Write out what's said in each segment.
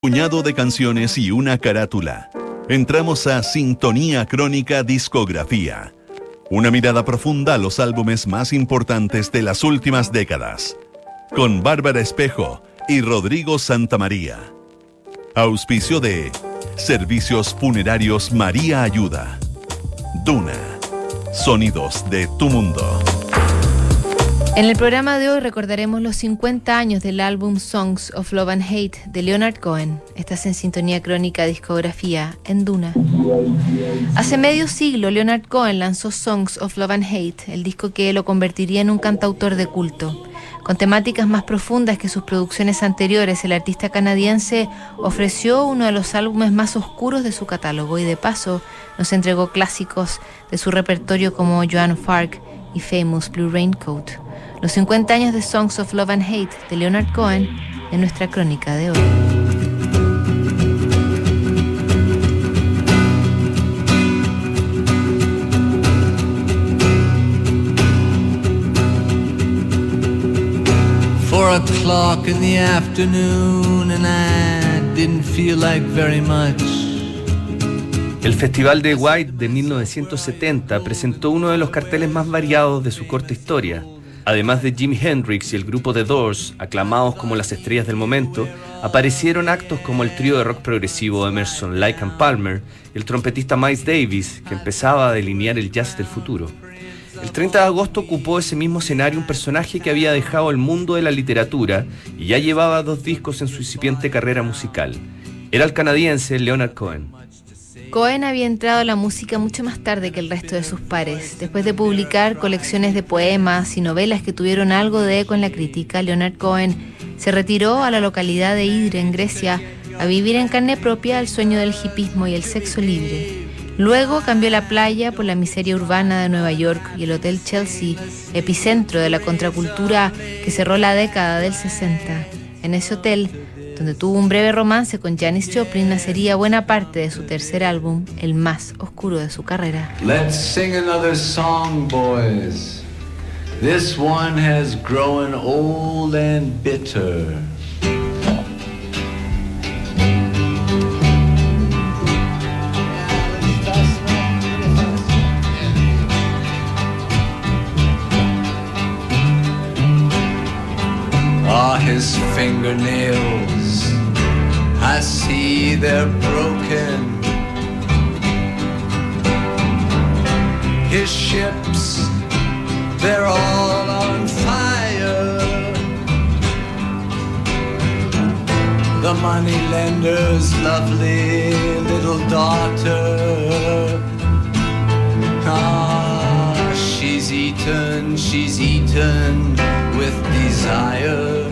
Puñado de canciones y una carátula. Entramos a Sintonía Crónica Discografía. Una mirada profunda a los álbumes más importantes de las últimas décadas. Con Bárbara Espejo y Rodrigo Santamaría. Auspicio de Servicios Funerarios María Ayuda. Duna. Sonidos de tu mundo. En el programa de hoy recordaremos los 50 años del álbum Songs of Love and Hate de Leonard Cohen. Estás en Sintonía Crónica Discografía en Duna. Hace medio siglo Leonard Cohen lanzó Songs of Love and Hate, el disco que lo convertiría en un cantautor de culto. Con temáticas más profundas que sus producciones anteriores, el artista canadiense ofreció uno de los álbumes más oscuros de su catálogo y de paso nos entregó clásicos de su repertorio como Joan of Arc y Famous Blue Raincoat. Los 50 años de Songs of Love and Hate de Leonard Cohen en nuestra crónica de hoy. Four o'clock in the afternoon and I didn't feel like very much. El Festival de White de 1970 presentó uno de los carteles más variados de su corta historia. Además de Jimi Hendrix y el grupo The Doors, aclamados como las estrellas del momento, aparecieron actos como el trío de rock progresivo Emerson, Lake and Palmer y el trompetista Miles Davis, que empezaba a delinear el jazz del futuro. El 30 de agosto ocupó ese mismo escenario un personaje que había dejado el mundo de la literatura y ya llevaba 2 discos en su incipiente carrera musical. Era el canadiense Leonard Cohen. Cohen había entrado a la música mucho más tarde que el resto de sus pares. Después de publicar colecciones de poemas y novelas que tuvieron algo de eco en la crítica, Leonard Cohen se retiró a la localidad de Idre, en Grecia, a vivir en carne propia el sueño del hipismo y el sexo libre. Luego cambió la playa por la miseria urbana de Nueva York y el Hotel Chelsea, epicentro de la contracultura que cerró la década del 60. En ese hotel, donde tuvo un breve romance con Janis Joplin, nacería buena parte de su tercer álbum, el más oscuro de su carrera. Let's sing another song, boys. This one has grown old and bitter. His fingernails, I see they're broken. His ships, they're all on fire. The moneylender's lovely little daughter, she's eaten with desire.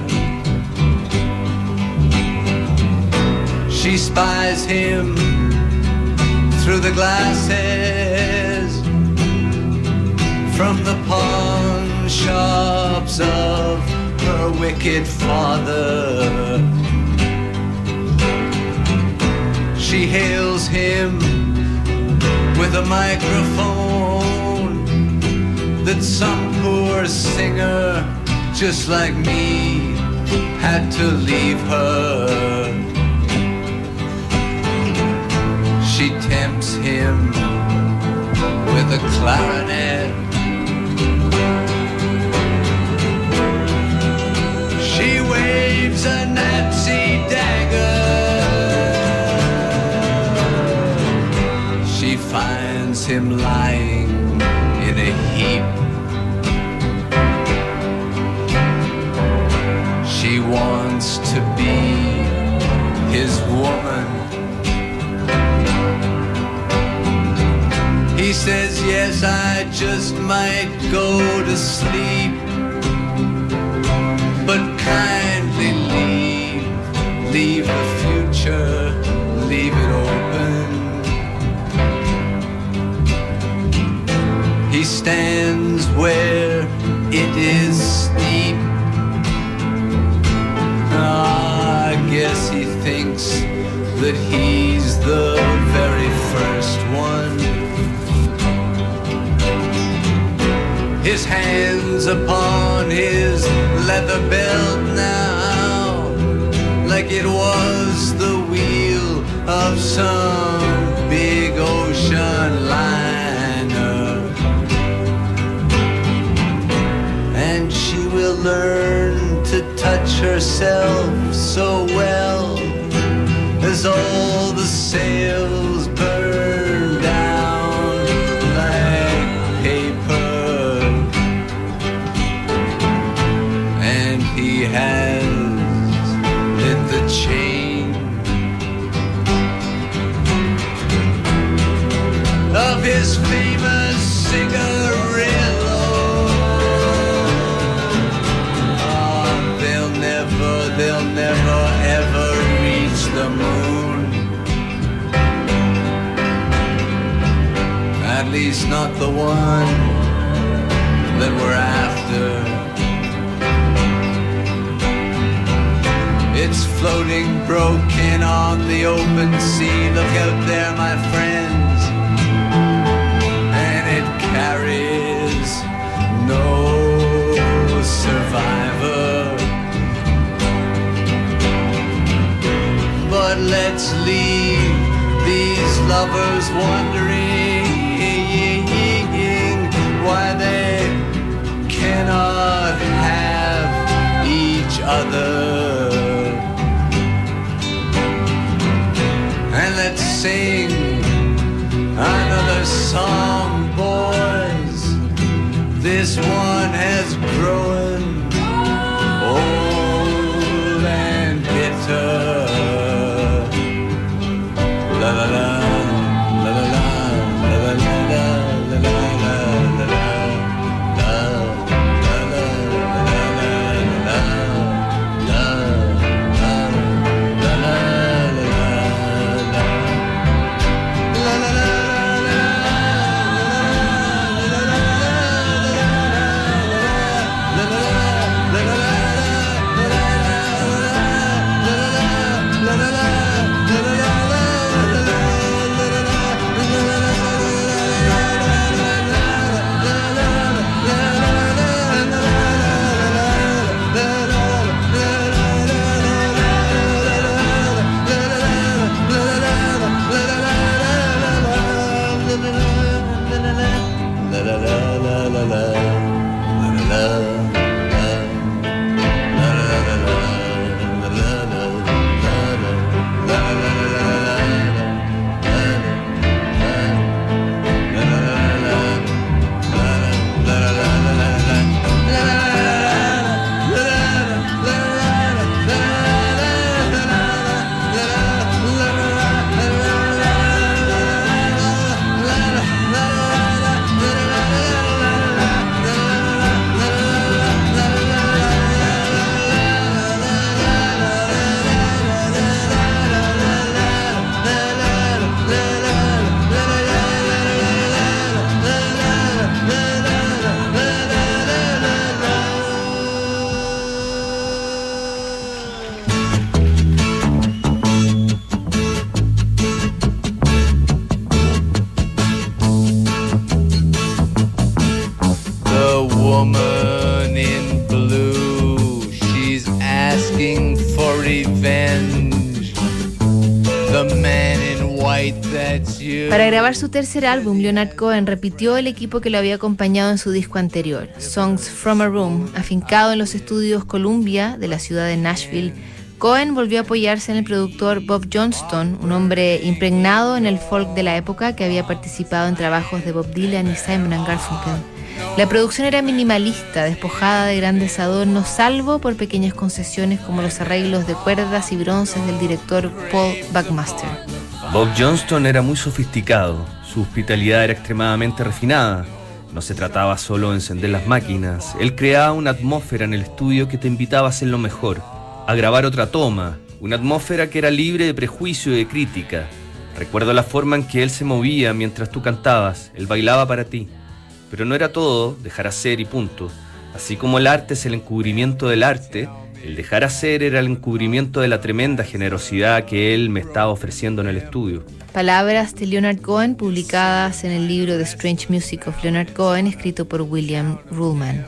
She spies him through the glasses from the pawn shops of her wicked father. She hails him with a microphone that some poor singer just like me had to leave her. She tempts him with a clarinet. She waves a Nazi dagger. She finds him lying in a heap. She wants to be his woman. He says, yes, I just might go to sleep, but kindly leave the future, leave it open. He stands where it is steep. I guess he thinks that he's the very first one. His hands upon his leather belt now, like it was the herself so well as all the sails burn down like paper, and he has lit the chain of his famous cigarillo. Oh, they'll never ever reach the moon, at least not the one that we're after. It's floating broken on the open sea. Look out there, my friends, and it carries no survivor. But let's leave these lovers wondering why they cannot have each other. And let's sing another song, boys. This one has grown old and bitter. La la la, la la la, la la la, la la la, la la Para grabar su tercer álbum, Leonard Cohen repitió el equipo que lo había acompañado en su disco anterior, Songs from a Room. Afincado en los estudios Columbia de la ciudad de Nashville, Cohen volvió a apoyarse en el productor Bob Johnston, un hombre impregnado en el folk de la época que había participado en trabajos de Bob Dylan y Simon & Garfunkel. La producción era minimalista, despojada de grandes adornos, salvo por pequeñas concesiones como los arreglos de cuerdas y bronces del director Paul Buckmaster. Bob Johnston era muy sofisticado, su hospitalidad era extremadamente refinada. No se trataba solo de encender las máquinas, él creaba una atmósfera en el estudio que te invitaba a hacer lo mejor, a grabar otra toma, una atmósfera que era libre de prejuicio y de crítica. Recuerdo la forma en que él se movía mientras tú cantabas, él bailaba para ti. Pero no era todo dejar hacer y punto. Así como el arte es el encubrimiento del arte, el dejar hacer era el encubrimiento de la tremenda generosidad que él me estaba ofreciendo en el estudio. Palabras de Leonard Cohen publicadas en el libro The Strange Music of Leonard Cohen, escrito por William Ruhlman.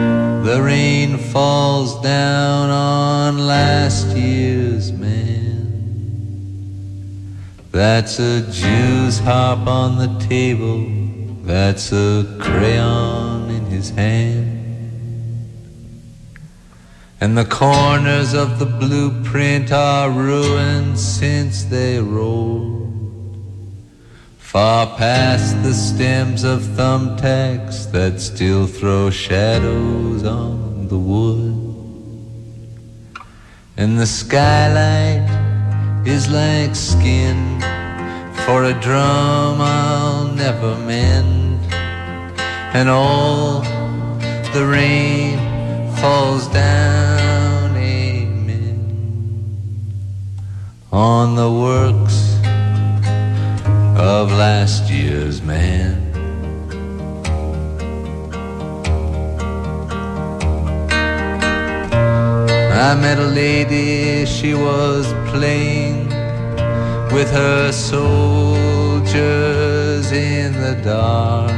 The rain falls down on last year's man. That's a Jew's harp on the table. That's a crayon in his hand. and the corners of the blueprint are ruined since they rolled far past the stems of thumbtacks that still throw shadows on the wood. And the skylight is like skin for a drum I'll never mend, and all the rain falls down, amen, on the works of last year's man. I met a lady, she was playing with her soldiers in the dark.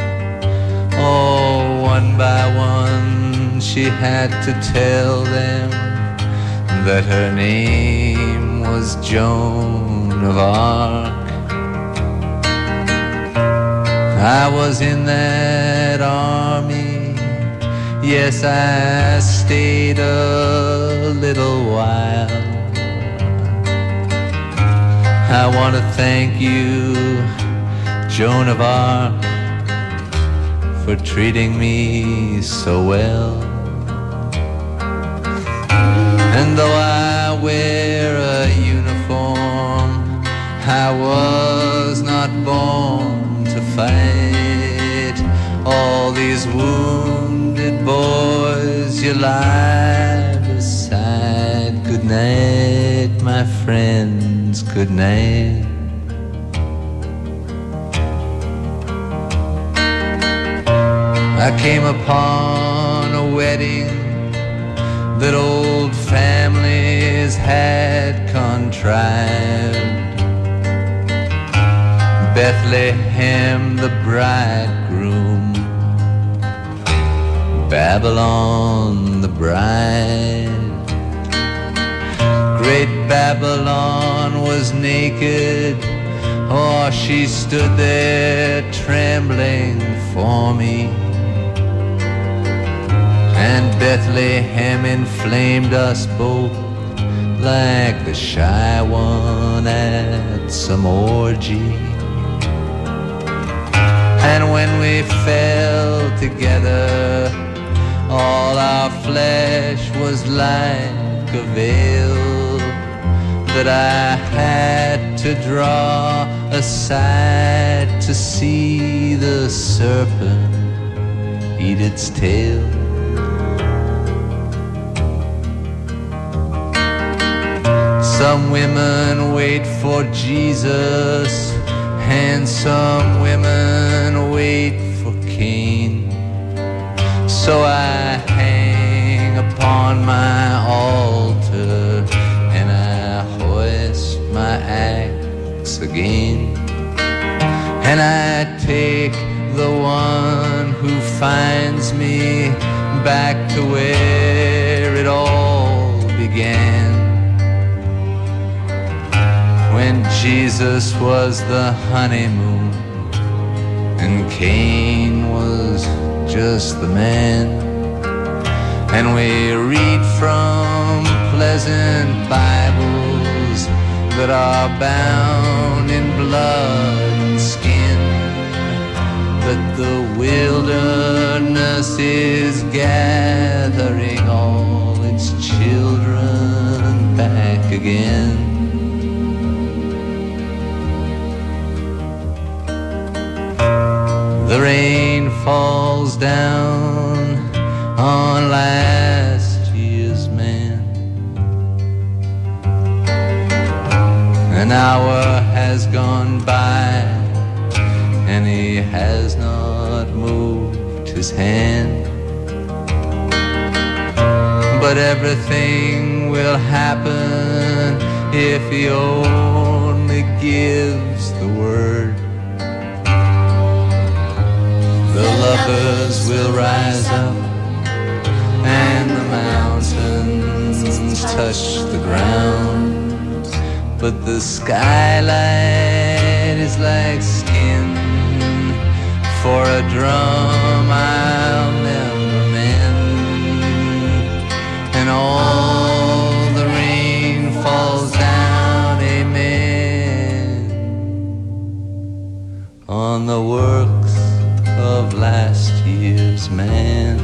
Oh, one by one she had to tell them that her name was Joan of Arc. I was in that army, yes, I stayed a little while. I want to thank you, Joan of Arc, for treating me so well. And though I wear a uniform, I was not born to fight. All these wounded boys you lie beside. Good night, my friends, good night. I came upon a wedding that old families had contrived. Bethlehem, the bridegroom, Babylon, the bride. Great Babylon was naked, oh, she stood there trembling for me. And Bethlehem inflamed us both like the shy one at some orgy. And when we fell together, all our flesh was like a veil that I had to draw aside to see the serpent eat its tail. Some women wait for Jesus, and some women wait for Cain. So I hang upon my altar and I hoist my axe again. And I take the one who finds me back to where it all began. When Jesus was the honeymoon and Cain was just the man. And we read from pleasant Bibles that are bound in blood and skin, that the wilderness is gathering all its children back again. The rain falls down on last year's man. An hour has gone by and he has not moved his hand. But everything will happen if he only gives the word. The lovers will rise up and the mountains touch the ground, but the skylight is like skin for a drum I'll never mend, and Now all the rain falls down, amen, on the works of last year's man.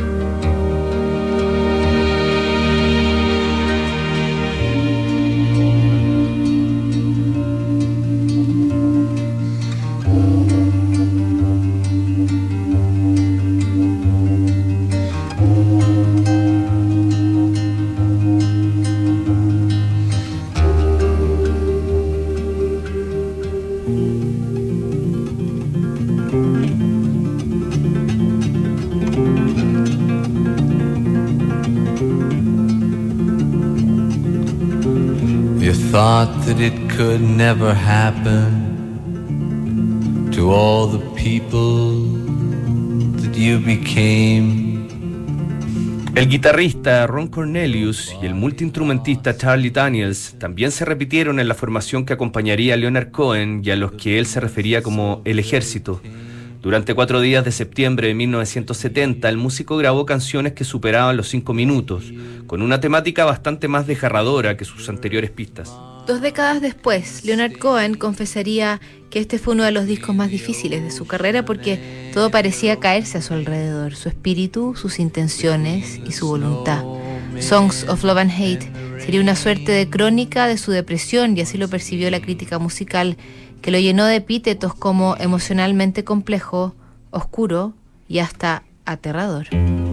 Thought that it could never happen to all the people that you became. El guitarrista Ron Cornelius y el multiinstrumentista Charlie Daniels también se repitieron en la formación que acompañaría a Leonard Cohen y a los que él se refería como el Ejército. Durante 4 días de septiembre de 1970, el músico grabó canciones que superaban los 5 minutos, con una temática bastante más desgarradora que sus anteriores pistas. 2 décadas después, Leonard Cohen confesaría que este fue uno de los discos más difíciles de su carrera porque todo parecía caerse a su alrededor, su espíritu, sus intenciones y su voluntad. Songs of Love and Hate sería una suerte de crónica de su depresión, y así lo percibió la crítica musical, que lo llenó de epítetos como emocionalmente complejo, oscuro y hasta aterrador.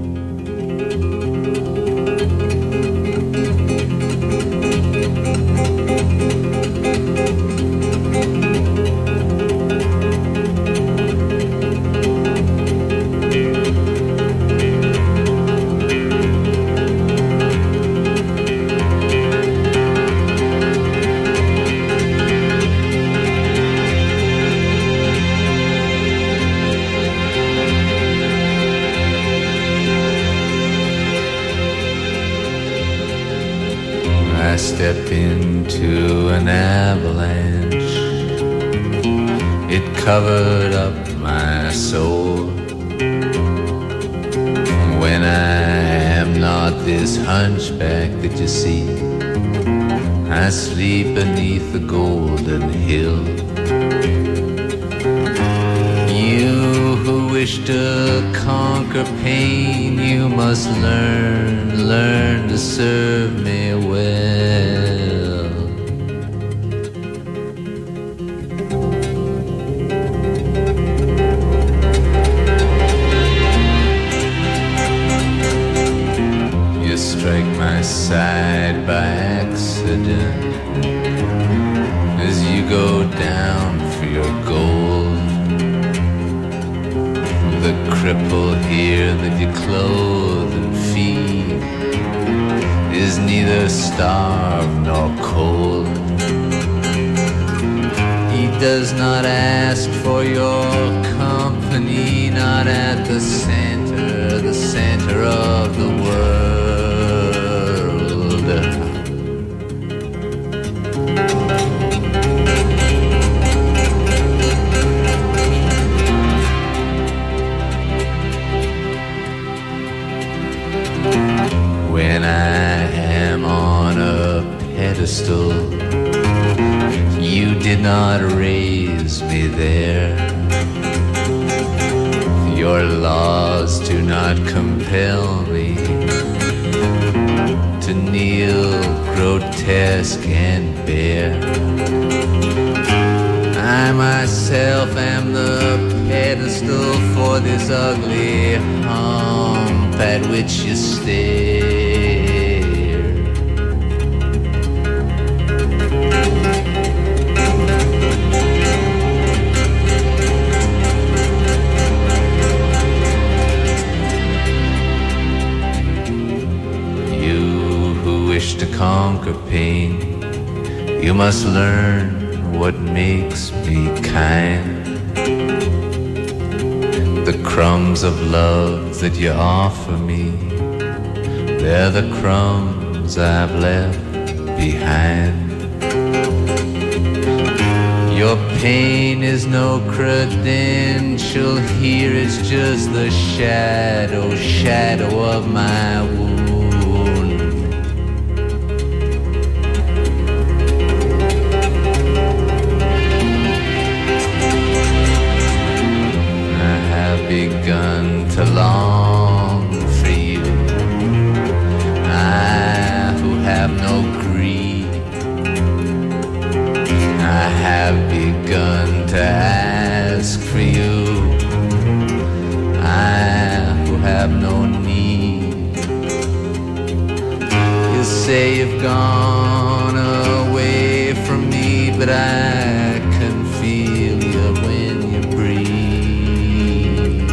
I step into an avalanche. It covered up my soul. When I am not this hunchback that you see, I sleep beneath the golden hill. You who wish to conquer pain, you must learn to serve me well. You strike my side by accident as you go down for your gold. The cripple here that you clothe and feed is neither starved nor cold. He does not ask for your company, not at the center of the world. When I am on a pedestal, you did not raise me there. Your laws do not compel me to kneel grotesque and bare. I myself am the pedestal for this ugly hump at which you stare. You who wish to conquer pain, you must learn what makes me kind. The crumbs of love that you offer me, they're the crumbs I've left behind. Your pain is no credential here, it's just the shadow of my wound. gone away from me, but I can feel you when you breathe.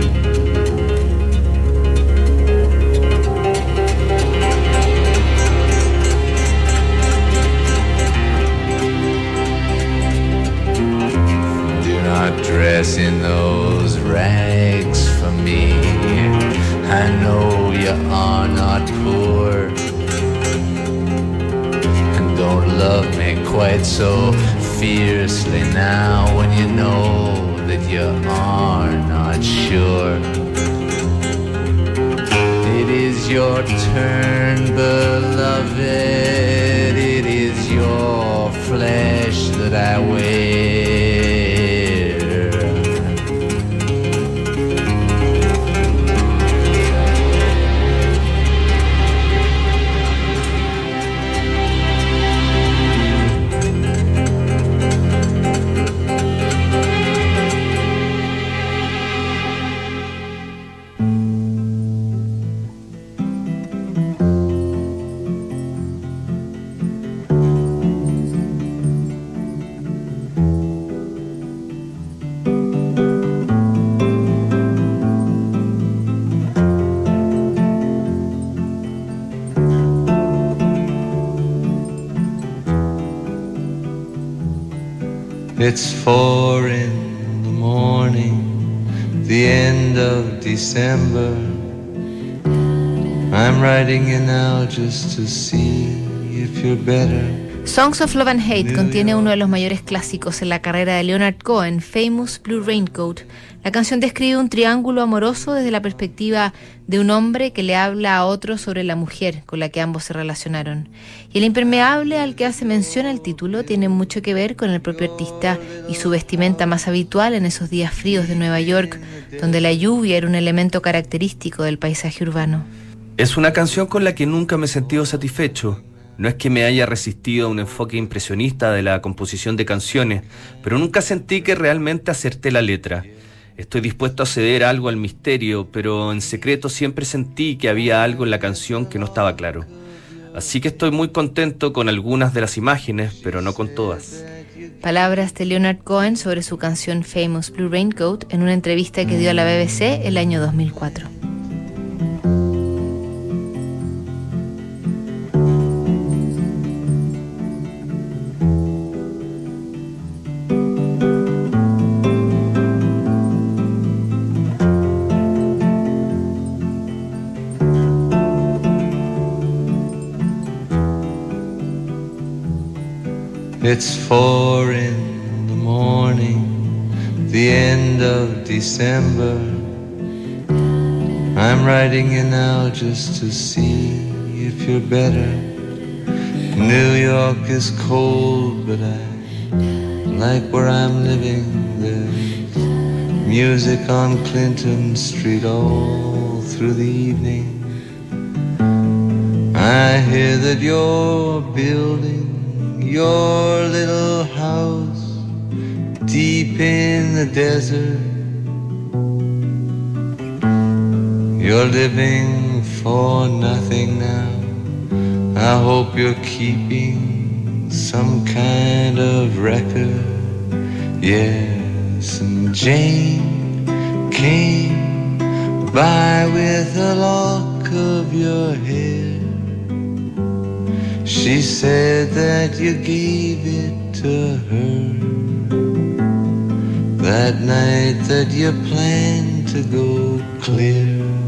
Do not dress in those rags for me. I know you are not poor, and don't love me quite so fiercely now when you know that you are not sure. It is your turn, beloved, it is your flesh that I wear. It's 4 in the morning, the end of December. I'm writing you now just to see if you're better. Songs of Love and Hate contiene uno de los mayores clásicos en la carrera de Leonard Cohen, Famous Blue Raincoat. La canción describe un triángulo amoroso desde la perspectiva de un hombre que le habla a otro sobre la mujer con la que ambos se relacionaron. Y el impermeable al que hace mención el título tiene mucho que ver con el propio artista y su vestimenta más habitual en esos días fríos de Nueva York, donde la lluvia era un elemento característico del paisaje urbano. Es una canción con la que nunca me he sentido satisfecho. No es que me haya resistido a un enfoque impresionista de la composición de canciones, pero nunca sentí que realmente acerté la letra. Estoy dispuesto a ceder algo al misterio, pero en secreto siempre sentí que había algo en la canción que no estaba claro. Así que estoy muy contento con algunas de las imágenes, pero no con todas. Palabras de Leonard Cohen sobre su canción Famous Blue Raincoat en una entrevista que dio a la BBC el año 2004. It's 4 in the morning, the end of December. I'm writing you now just to see if you're better. New York is cold, but I like where I'm living. There's music on Clinton Street all through the evening. I hear that you're building your little house deep in the desert. You're living for nothing now. I hope you're keeping some kind of record. Yes, and Jane came by with a lock of your hair. She said that you gave it to her that night that you planned to go clear.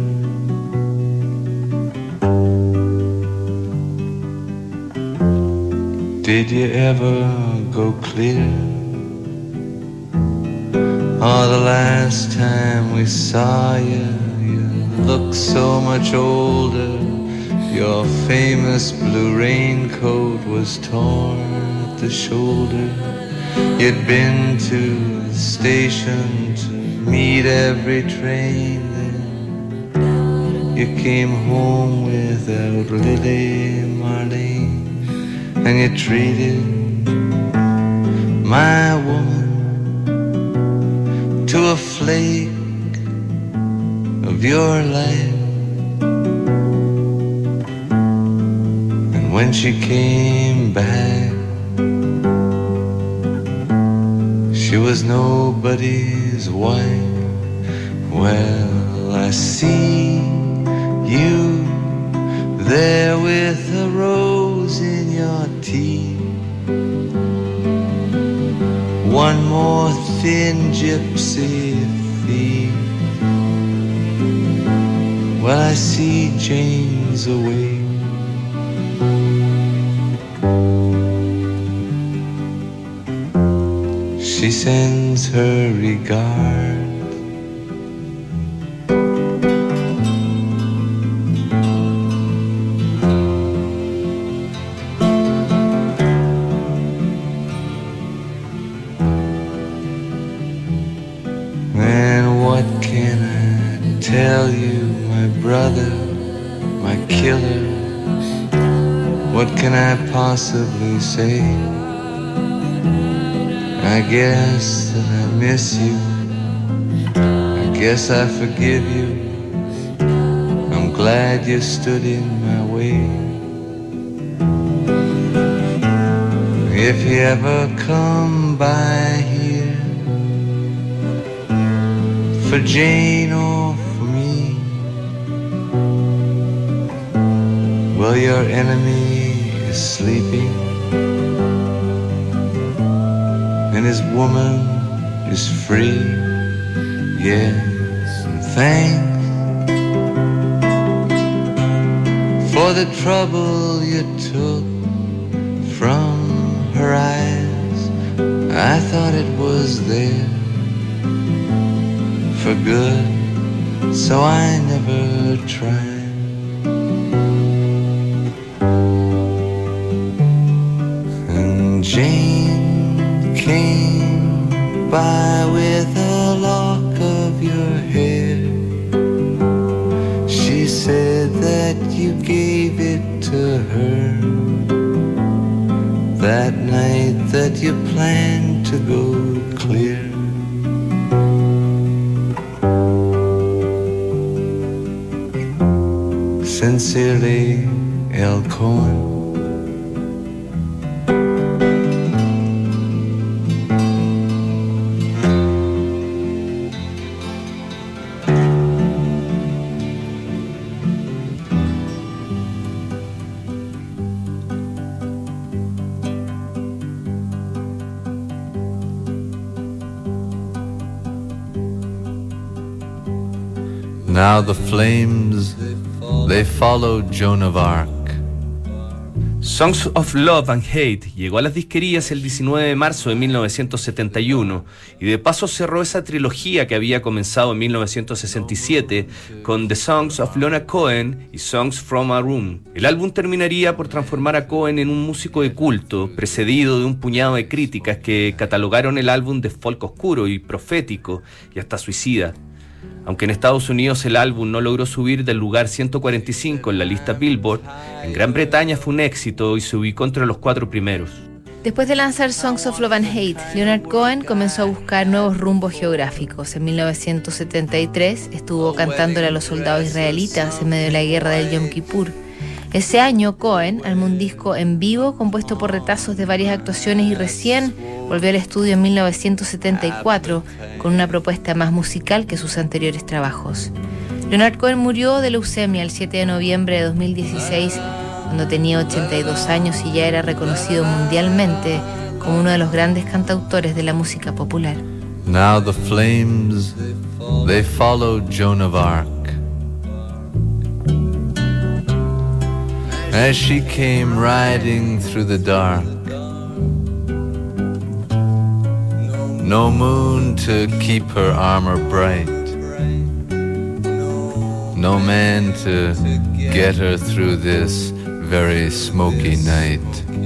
Did you ever go clear? Oh, the last time we saw you, you looked so much older. Your famous blue raincoat was torn at the shoulder. You'd been to the station to meet every train then. You came home without Lily Marlene, and you treated my woman to a flake of your life. When when she came back. She was nobody's wife. Well, I see you there with a rose in your teeth. One more thin gypsy thief. Well, I see Jane's away. She sends her regards. And what can I tell you, my brother, my killer? What can I possibly say? I guess that I miss you. I guess I forgive you. I'm glad you stood in my way. If you ever come by here, for Jane or for me, well, your enemy is sleeping, and his woman is free. Yes, and thanks for the trouble you took from her eyes. I thought it was there for good, so I never tried. And Jane came by with a lock of your hair. She said that you gave it to her that night that you planned to go clear. Sincerely, L. Cohen. Now the flames, they followed Joan of Arc. Songs of Love and Hate llegó a las disquerías el 19 de marzo de 1971 y de paso cerró esa trilogía que había comenzado en 1967 con The Songs of Leonard Cohen y Songs from a Room. El álbum terminaría por transformar a Cohen en un músico de culto, precedido de un puñado de críticas que catalogaron el álbum de folk oscuro y profético y hasta suicida. Aunque en Estados Unidos el álbum no logró subir del lugar 145 en la lista Billboard, en Gran Bretaña fue un éxito y se ubicó entre los 4 primeros. Después de lanzar Songs of Love and Hate, Leonard Cohen comenzó a buscar nuevos rumbos geográficos. En 1973 estuvo cantándole a los soldados israelitas en medio de la guerra del Yom Kippur. Ese año Cohen armó un disco en vivo compuesto por retazos de varias actuaciones y recién volvió al estudio en 1974 con una propuesta más musical que sus anteriores trabajos. Leonard Cohen murió de leucemia el 7 de noviembre de 2016 cuando tenía 82 años y ya era reconocido mundialmente como uno de los grandes cantautores de la música popular. Now the flames, they followed Joan of Arc. As she came riding through the dark, no moon to keep her armor bright, no man to get her through this very smoky night.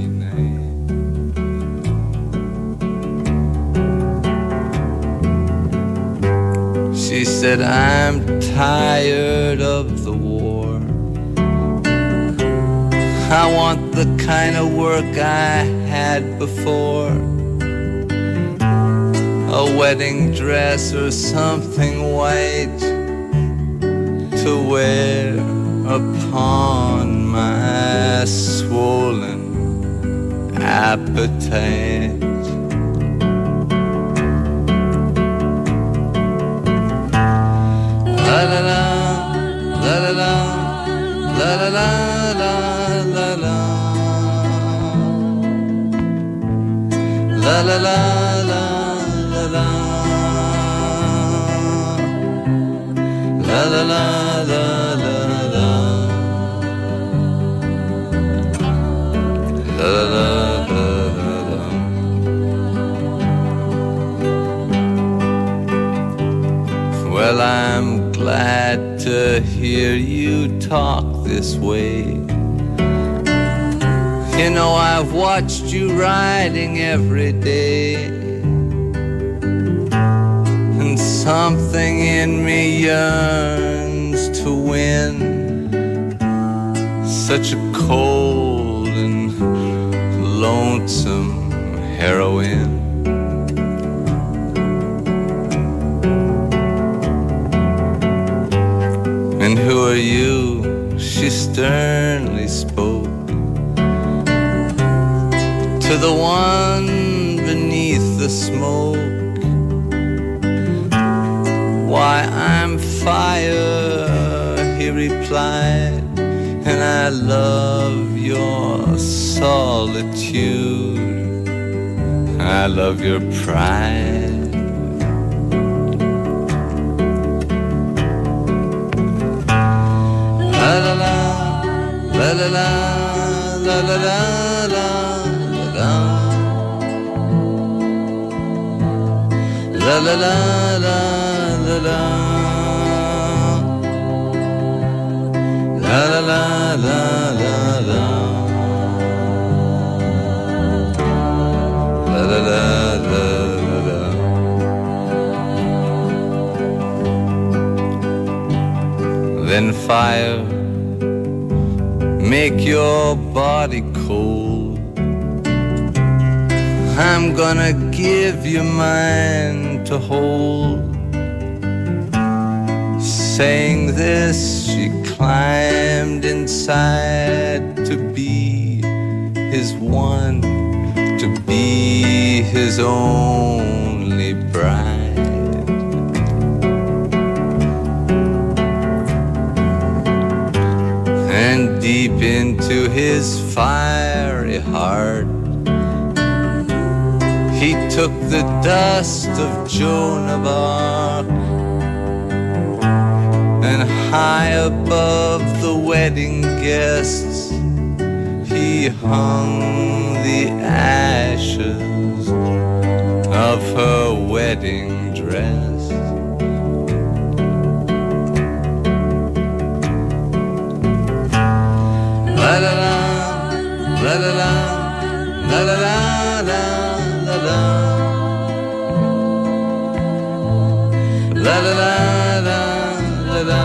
She said, I'm tired of the war. I want the kind of work I had before, a wedding dress or something white to wear upon my my swollen appetite. La la la, la la la, la la la, la la la, la la la, la la la, la la la, la la la, la la la. Well, I'm glad to hear you talk this way. You know, I've watched you riding every day, and something in me yearns to win such a cold and lonesome heroine. And who are you? She sternly spoke to the one beneath the smoke. Why, I'm fire, he replied, and I love your solitude. I love your pride. La la la, la la la, la la la, la la la, la la la, la la la, la la la, la la la, la la la, la la. Then fire, make your body cold. I'm gonna give you mine to hold. Saying this, she climbed inside to be his one, to be his only bride. And deep into his fiery heart, he took the dust of Joan of Arc, and high above the wedding guests, he hung the ashes of her wedding dress. La la la, la la la, la la la, la la la, la la la, la la la,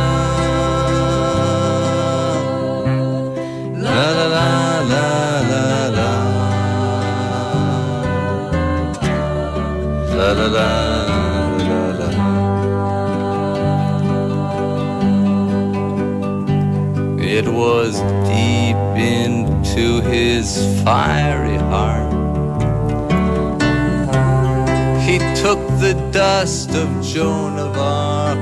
la la la, la la la, la la la. It was deep into his fiery heart. He took the dust of Joan of Arc,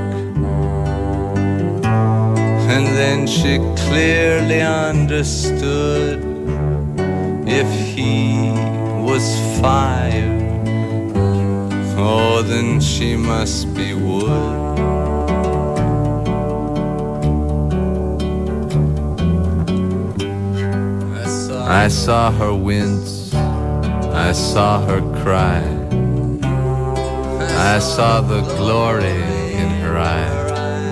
and then she clearly understood if he was fire, oh, then she must be wood. I saw her wince, I saw her cry, I saw the glory in her eye.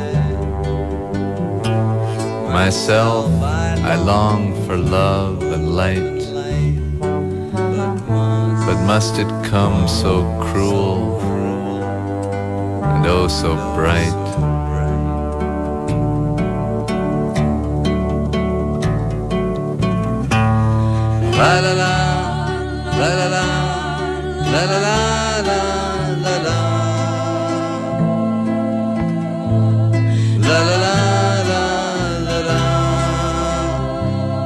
Myself, I long for love and light, but must it come so cruel and oh so bright? La la la, la la la, la la la, la la la, la la la, la la la,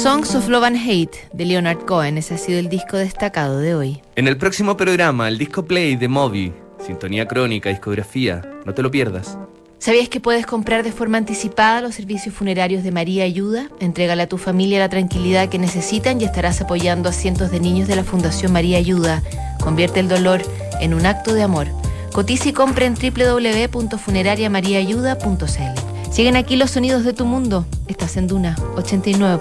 Songs of Love and Hate de Leonard Cohen, ese ha sido el disco destacado de hoy. En el próximo programa, el disco Play de Moby, Sintonía Crónica, discografía. No te lo pierdas. ¿Sabías que puedes comprar de forma anticipada los servicios funerarios de María Ayuda? Entrégale a tu familia la tranquilidad que necesitan y estarás apoyando a cientos de niños de la Fundación María Ayuda. Convierte el dolor en un acto de amor. Cotiza y compra en www.funerariamariaayuda.cl. Siguen aquí los sonidos de tu mundo. Estás en Duna 89.